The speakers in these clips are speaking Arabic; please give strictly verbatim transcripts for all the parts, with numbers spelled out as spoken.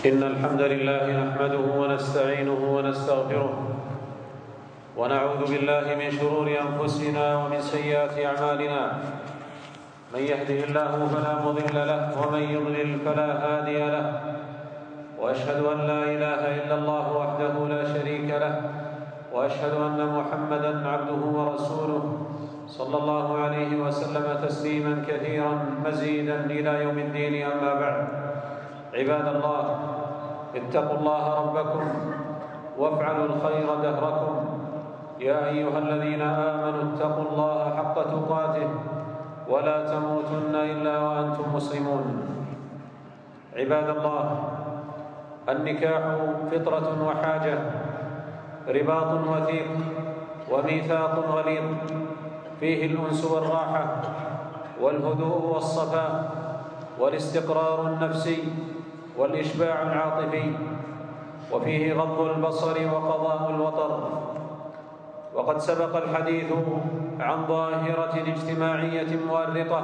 إن الحمد لله نحمده ونستعينه ونستغفره ونعوذ بالله من شرور أنفسنا ومن سيئات أعمالنا. من يهده الله فلا مضل له ومن يضلل فلا هادي له، وأشهد أن لا إله إلا الله وحده لا شريك له، وأشهد أن محمدًا عبده ورسوله صلى الله عليه وسلم تسليمًا كثيرا مزيدا إلى يوم الدين. أما بعد، عباد الله، اتقوا الله ربكم وافعلوا الخير دهركم. يا أيها الذين آمنوا اتقوا الله حق تقاته ولا تموتن إلا وأنتم مسلمون. عباد الله، النكاح فطرة وحاجة، رباط وثيق وميثاق غليظ، فيه الأنس والراحة والهدوء والصفاء والاستقرار النفسي والإشباع العاطفي، وفيه غض البصر وقضاء الوطر. وقد سبق الحديث عن ظاهرة اجتماعية مؤرقة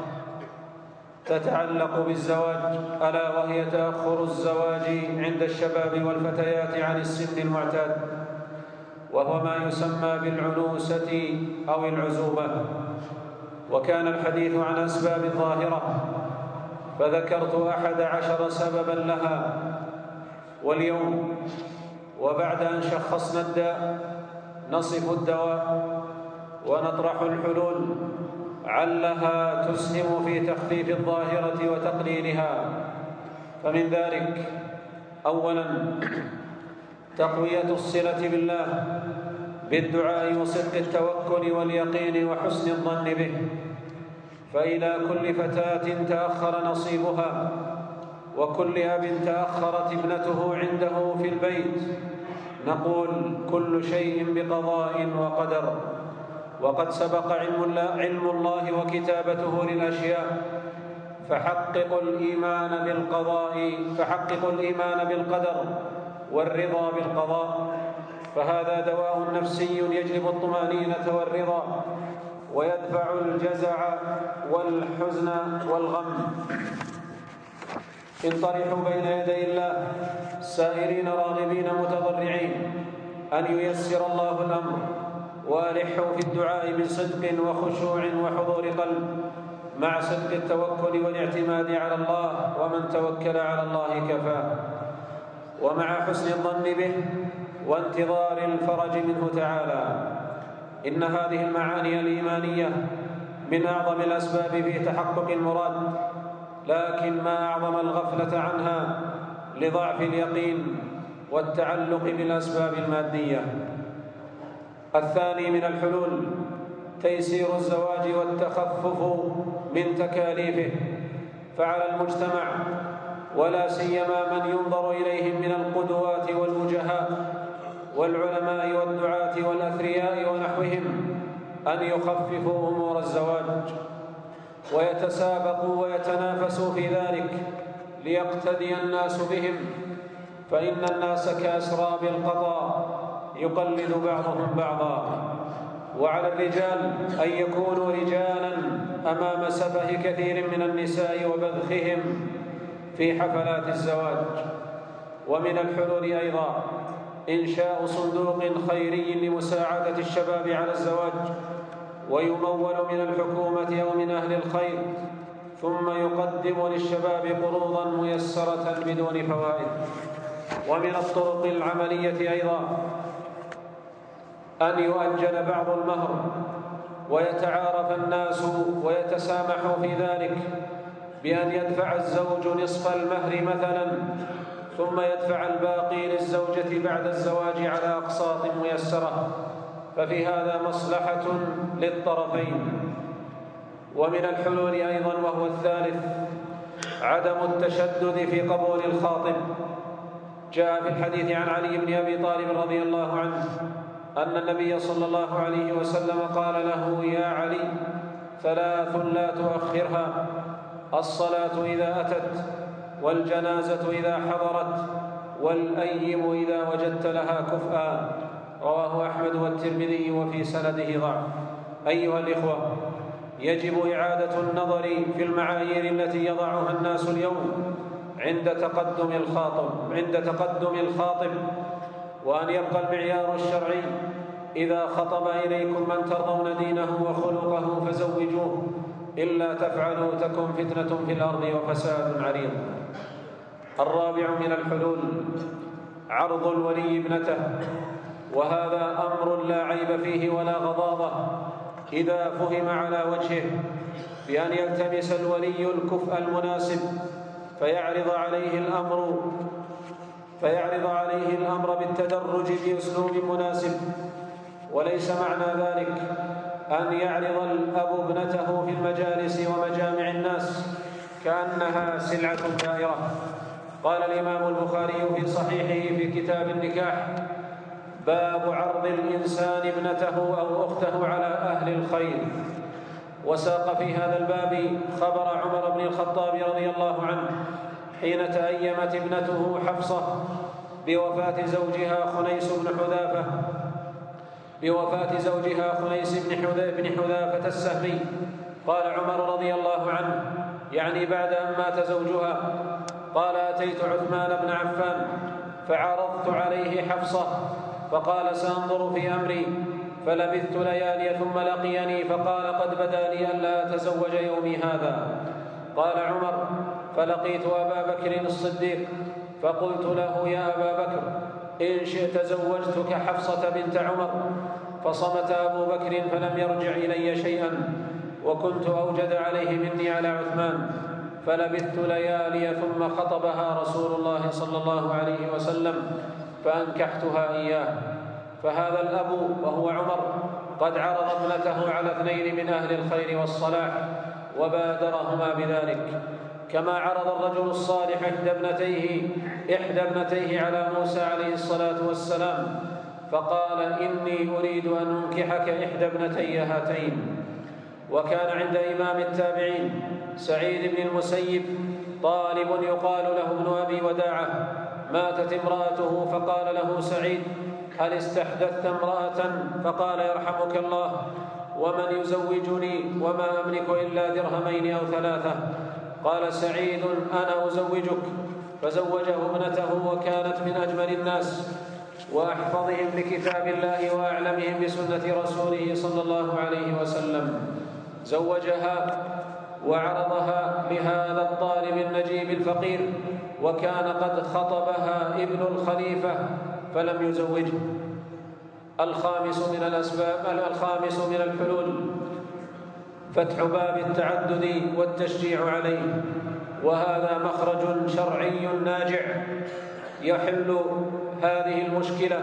تتعلق بالزواج، ألا وهي تأخر الزواج عند الشباب والفتيات عن السن المعتاد، وهو ما يسمى بالعنوسة أو العزوبة. وكان الحديث عن أسباب ظاهرة، فذكرت أحد عشر سببا لها. واليوم وبعد أن شخصنا الداء نصف الدواء ونطرح الحلول علها تسهم في تخفيف الظاهرة وتقليلها. فمن ذلك: أولاً، تقوية الصلة بالله بالدعاء وصدق التوكل واليقين وحسن الظن به. فإلى كل فتاة تأخر نصيبها وكل أب تأخرت ابنته عنده في البيت نقول: كل شيء بقضاء وقدر. وقد سبق علم الله وكتابته للأشياء، فحققوا الإيمان بالقضاء فحققوا الإيمان بالقدر والرضا بالقضاء، فهذا دواء نفسي يجلب الطمأنينة والرضا ويدفع الجزع والحزن والغم. انطرحوا بين يدي الله سائرين راغبين متضرعين أن ييسر الله الأمر، والحوا في الدعاء بصدق وخشوع وحضور قلب، مع صدق التوكل والاعتماد على الله، ومن توكل على الله كفاه، ومع حسن الظن به وانتظار الفرج منه تعالى. إن هذه المعاني الإيمانية من أعظم الأسباب في تحقق المراد، لكن ما أعظم الغفلة عنها لضعف اليقين والتعلق بالأسباب المادية. الثاني من الحلول تيسير الزواج والتخفف من تكاليفه. فعلى المجتمع، ولا سيما من ينظر إليهم من القدوات والوجهاء والعلماء والدعاة والأثرياء ونحوهم، أن يخففوا أمور الزواج ويتسابقوا ويتنافسوا في ذلك ليقتدي الناس بهم، فإن الناس كأسراب القطا يقلد بعضهم بعضا. وعلى الرجال أن يكونوا رجالا أمام سفه كثير من النساء وبذخهم في حفلات الزواج. ومن الحلول أيضا إنشاء صندوق خيري لمساعدة الشباب على الزواج، ويمول من الحكومة أو من أهل الخير، ثم يقدم للشباب قروضا ميسرة بدون فوائد. ومن الطرق العملية أيضا أن يؤجل بعض المهر ويتعارف الناس ويتسامحوا في ذلك، بأن يدفع الزوج نصف المهر مثلا، ثم يدفع الباقي للزوجة بعد الزواج على أقساط ميسرة، ففي هذا مصلحة للطرفين. ومن الحلول أيضا، وهو الثالث، عدم التشدد في قبول الخاطب. جاء في الحديث عن علي بن أبي طالب رضي الله عنه أن النبي صلى الله عليه وسلم قال له: يا علي، ثلاث لا تؤخرها: الصلاة إذا أتت، والجنازة إذا حضرت، والأيم إذا وجدت لها كفءا. رواه أحمد والترمذي، وفي سنده ضعف. أيها الإخوة، يجب إعادة النظر في المعايير التي يضعها الناس اليوم عند تقدم الخاطب عند تقدم الخاطب وأن يبقى المعيار الشرعي: إذا خطب إليكم من ترضون دينه وخلقه فزوجوه، إلا تفعلوا تكن فتنة في الأرض وفساد عريض. الرابع من الحلول عرض الولي ابنته، وهذا أمر لا عيب فيه ولا غضاضة إذا فهم على وجهه، بأن يلتمس الولي الكفء المناسب فيعرض عليه الأمر فيعرض عليه الأمر بالتدرج بأسلوب مناسب. وليس معنى ذلك أن يعرض الأب ابنته في المجالس ومجامع الناس كأنها سلعة دائرة. قال الإمام البخاري في صحيحه في كتاب النكاح: باب عرض الإنسان ابنته أو أخته على أهل الخير. وساق في هذا الباب خبر عمر بن الخطاب رضي الله عنه حين تأيمت ابنته حفصة بوفاة زوجها خنيس بن حذافة بوفاة زوجها خنيس بن حذافة السهمي. قال عمر رضي الله عنه، يعني بعد أن مات زوجها، قال: أتيت عثمان بن عفان فعرضت عليه حفصة فقال: سأنظر في أمري، فلبثت ليالي ثم لقيني فقال: قد بدا لي ألا أتزوج يومي هذا. قال عمر: فلقيت أبا بكر الصديق فقلت له: يا أبا بكر، إن شئت زوجتك حفصة بنت عمر. فصمت أبو بكر فلم يرجع إلي شيئا، وكنت أوجد عليه مني على عثمان، فلبثت ليالي ثم خطبها رسول الله صلى الله عليه وسلم فأنكحتها إياه. فهذا الأب وهو عمر قد عرض ابنته على اثنين من أهل الخير والصلاح وبادرهما بذلك، كما عرض الرجل الصالح إحدى ابنتيه إحدى ابنتيه على موسى عليه الصلاة والسلام فقال: إني أريد أن أنكحك إحدى ابنتي هاتين. وكان عند إمام التابعين سعيد بن المسيب طالب يقال له ابن أبي وداعة، ماتت امرأته فقال له سعيد: هل استحدثت امرأة؟ فقال: يرحمك الله، ومن يزوجني وما أملك إلا درهمين أو ثلاثة. قال سعيد: أنا أزوجك. فزوجه ابنته، وكانت من أجمل الناس وأحفظهم لكتاب الله وأعلمهم بسنة رسوله صلى الله عليه وسلم. زوجها وعرضها لهذا الطالب النجيب الفقير، وكان قد خطبها ابن الخليفة فلم يزوجه. الخامس من الأسباب الخامس من الحلول فتح باب التعدد والتشجيع عليه، وهذا مخرج شرعي ناجع يحل هذه المشكلة.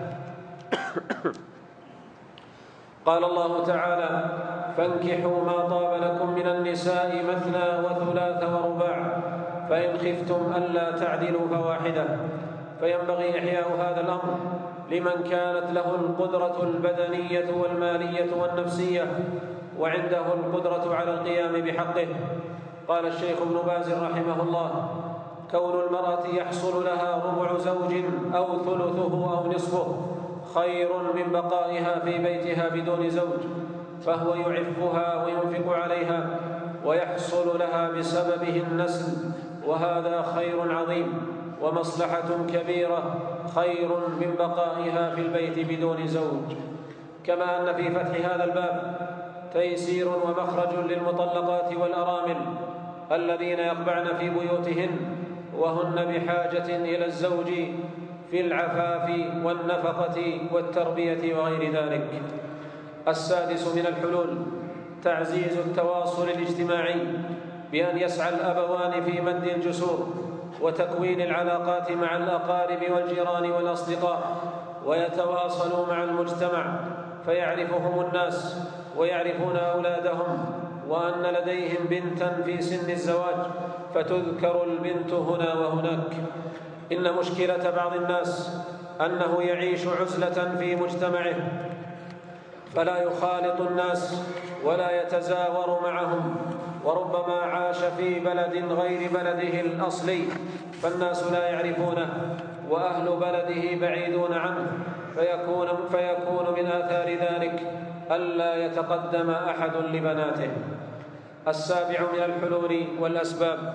قال الله تعالى: فانكحوا ما طاب لكم من النساء مثنى وثلاث ورباع فإن خفتم ألا تعدلوا فواحدة. فينبغي إحياء هذا الأمر لمن كانت له القدرة البدنية والمالية والنفسية وعنده القدرة على القيام بحقه. قال الشيخ ابن باز رحمه الله: كون المرأة يحصل لها ربع زوج أو ثلثه أو نصفه خير من بقائها في بيتها بدون زوج، فهو يعفها وينفق عليها ويحصل لها بسببه النسل، وهذا خير عظيم ومصلحة كبيرة خير من بقائها في البيت بدون زوج. كما أن في فتح هذا الباب تيسير ومخرج للمطلقات والأرامل الذين يقبعن في بيوتهن وهن بحاجة إلى الزوج في العفاف والنفقة والتربية وغير ذلك. السادس من الحلول تعزيز التواصل الاجتماعي، بأن يسعى الأبوان في مد الجسور وتكوين العلاقات مع الأقارب والجيران والأصدقاء، ويتواصلوا مع المجتمع فيعرفهم الناس ويعرفون أولادهم، وأن لديهم بنتا في سن الزواج فتذكر البنت هنا وهناك. إن مشكلة بعض الناس أنه يعيش عزلة في مجتمعه فلا يخالط الناس ولا يتزاور معهم، وربما عاش في بلد غير بلده الأصلي فالناس لا يعرفونه وأهل بلده بعيدون عنه، فيكون, فيكون من آثار ذلك ألا يتقدم أحد لبناته. السابع من الحلول والأسباب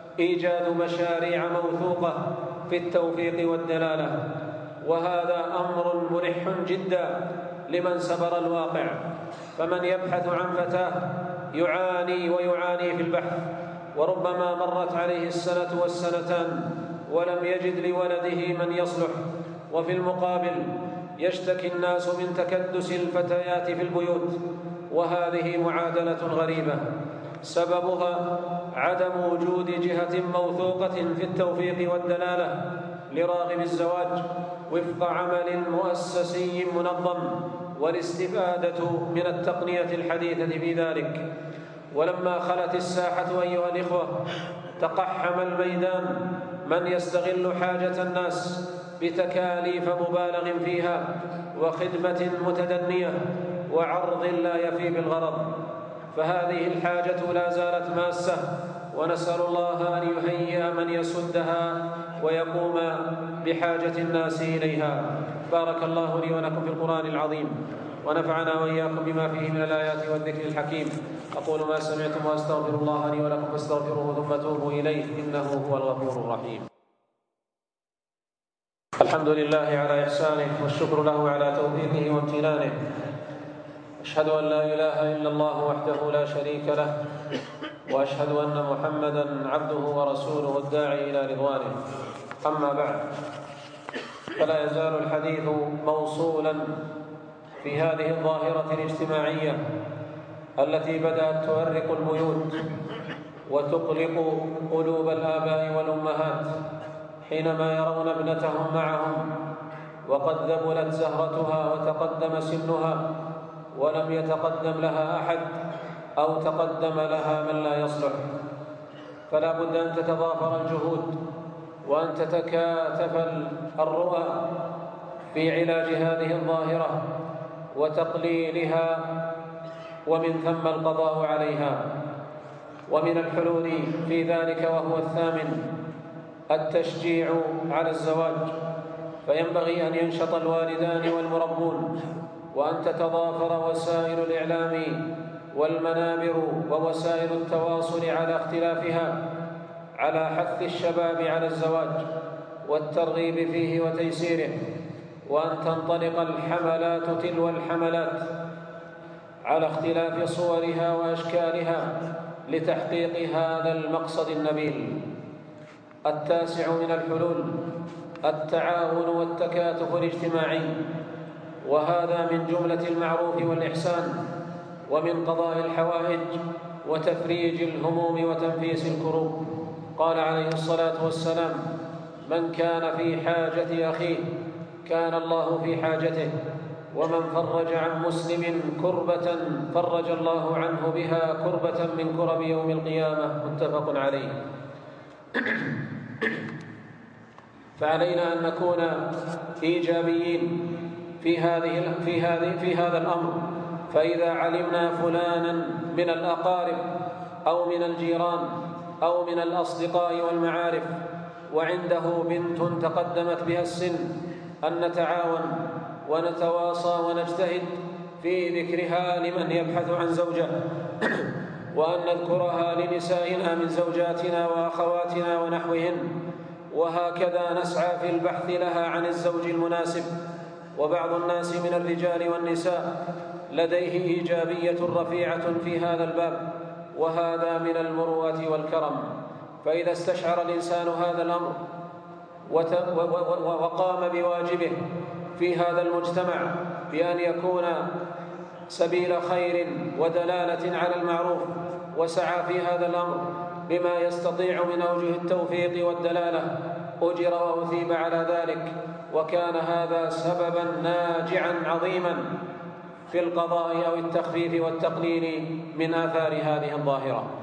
إيجاد مشاريع موثوقة في التوفيق والدلالة، وهذا أمر ملح جدا لمن سبر الواقع. فمن يبحث عن فتاة يعاني ويعاني في البحث، وربما مرت عليه السنة والسنتان ولم يجد لولده من يصلح، وفي المقابل يشتكي الناس من تكدس الفتيات في البيوت، وهذه معادلة غريبة سببها عدم وجود جهة موثوقة في التوفيق والدلالة لراغب الزواج وفق عمل مؤسسي منظم، والاستفادة من التقنية الحديثة في ذلك. ولما خلت الساحة أيها الإخوة تقحم الميدان من يستغل حاجة الناس بتكاليف مبالغ فيها وخدمة متدنية وعرض لا يفي بالغرض، فهذه الحاجة لا زالت ماسة، ونسأل الله أن يهيئ من يسدها ويقوم بحاجة الناس إليها. بارك الله لي ولكم في القرآن العظيم، ونفعنا وإياكم بما فيه من الآيات والذكر الحكيم. أقول ما سمعتم وأستغفر الله لي ولكم فاستغفروه ثم توبوا إليه إنه هو الغفور الرحيم. الحمد لله على إحسانه، والشكر له على توفيقه وامتنانه. أشهد أن لا إله إلا الله وحده لا شريك له، وأشهد أن محمدًا عبده ورسوله الداعي إلى رضوانه. أما بعد، فلا يزال الحديث موصولا في هذه الظاهرة الاجتماعية التي بدأت تؤرق البيوت وتقلق قلوب الآباء والأمهات حينما يرون ابنتهم معهم وقد ذبلت زهرتها وتقدم سنها ولم يتقدم لها أحد أو تقدم لها من لا يصلح. فلا بد أن تتضافر الجهود وأن تتكاتف الرؤى في علاج هذه الظاهرة وتقليلها، ومن ثم القضاء عليها. ومن الحلول في ذلك وهو الثامن التشجيع على الزواج، فينبغي أن ينشط الوالدان والمربون، وأن تتضافر وسائل الإعلام والمنابر ووسائل التواصل على اختلافها على حث الشباب على الزواج والترغيب فيه وتيسيره، وأن تنطلق الحملات تلو الحملات على اختلاف صورها وأشكالها لتحقيق هذا المقصد النبيل. التاسع من الحلول التعاون والتكاتف الاجتماعي، وهذا من جملة المعروف والإحسان، ومن قضاء الحوائج وتفريج الهموم وتنفيس الكروب. قال عليه الصلاة والسلام: من كان في حاجة أخيه كان الله في حاجته، ومن فرج عن مسلم كربة فرج الله عنه بها كربة من كرب يوم القيامة. متفق عليه. فعلينا أن نكون إيجابيين في هذه في هذه في هذا الأمر. فإذا علمنا فلانا من الأقارب أو من الجيران أو من الأصدقاء والمعارف وعنده بنت تقدمت بها السن، أن نتعاون ونتواصى ونجتهد في ذكرها لمن يبحث عن زوجة، وأن نذكرها لنسائنا من زوجاتنا وأخواتنا ونحوهن، وهكذا نسعى في البحث لها عن الزوج المناسب. وبعض الناس من الرجال والنساء لديه إيجابية رفيعة في هذا الباب، وهذا من المروءة والكرم. فإذا استشعر الإنسان هذا الأمر وقام بواجبه في هذا المجتمع بأن يكون سبيل خير ودلالة على المعروف، وسعى في هذا الأمر بما يستطيع من أوجه التوفيق والدلالة، أجر وأثيب على ذلك، وكان هذا سببا ناجعا عظيما في القضاء أو التخفيف والتقليل من آثار هذه الظاهرة.